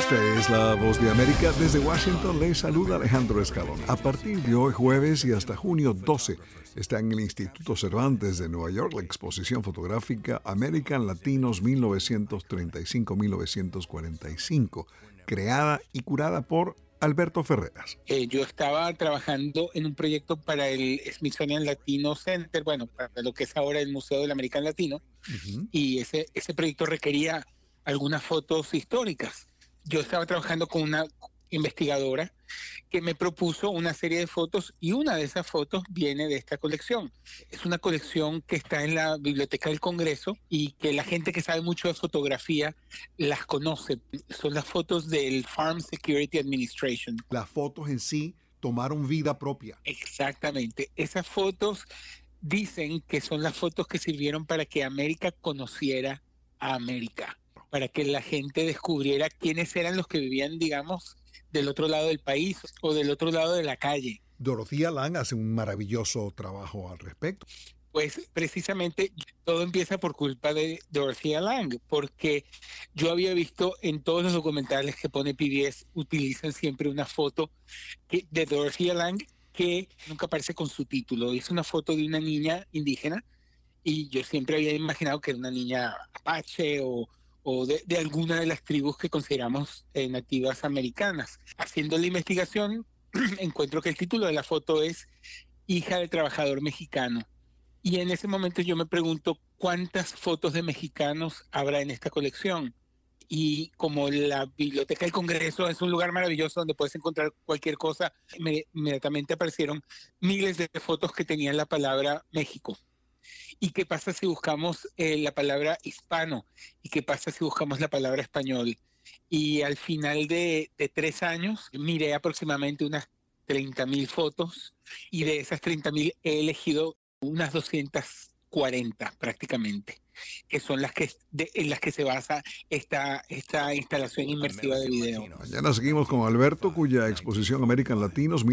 Esta es la Voz de América. Desde Washington les saluda Alejandro Escalón. A partir de hoy jueves y hasta junio 12 está en el Instituto Cervantes de Nueva York la exposición fotográfica American Latinos 1935-1945, creada y curada por Alberto Ferreras. Yo estaba trabajando en un proyecto para el Smithsonian Latino Center, bueno, para lo que es ahora el Museo del American Latino, y ese proyecto requería algunas fotos históricas. Yo estaba trabajando con una investigadora que me propuso una serie de fotos y una de esas fotos viene de esta colección. Es una colección que está en la Biblioteca del Congreso y que la gente que sabe mucho de fotografía las conoce. Son las fotos del Farm Security Administration. Las fotos en sí tomaron vida propia. Exactamente. Esas fotos dicen que son las fotos que sirvieron para que América conociera a América, para que la gente descubriera quiénes eran los que vivían, digamos, del otro lado del país o del otro lado de la calle. Dorothea Lange hace un maravilloso trabajo al respecto. Pues precisamente todo empieza por culpa de Dorothea Lange, porque yo había visto en todos los documentales que pone PBS, utilizan siempre una foto de Dorothea Lange que nunca aparece con su título. Es una foto de una niña indígena y yo siempre había imaginado que era una niña apache o de alguna de las tribus que consideramos nativas americanas. Haciendo la investigación, encuentro que el título de la foto es Hija del Trabajador Mexicano. Y en ese momento yo me pregunto cuántas fotos de mexicanos habrá en esta colección. Y como la Biblioteca del Congreso es un lugar maravilloso donde puedes encontrar cualquier cosa, inmediatamente aparecieron miles de fotos que tenían la palabra México. ¿Y qué pasa si buscamos la palabra hispano? ¿Y qué pasa si buscamos la palabra español? Y al final de 3 años miré aproximadamente unas 30,000 fotos y de esas 30,000 he elegido unas 240 prácticamente, que son en las que se basa esta instalación inmersiva de video. Mañana seguimos con Alberto, cuya exposición American Latinos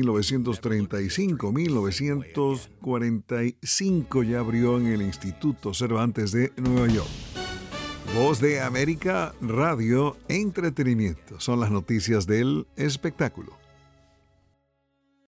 1935-1945 ya abrió en el Instituto Cervantes de Nueva York. Voz de América, radio, entretenimiento. Son las noticias del espectáculo.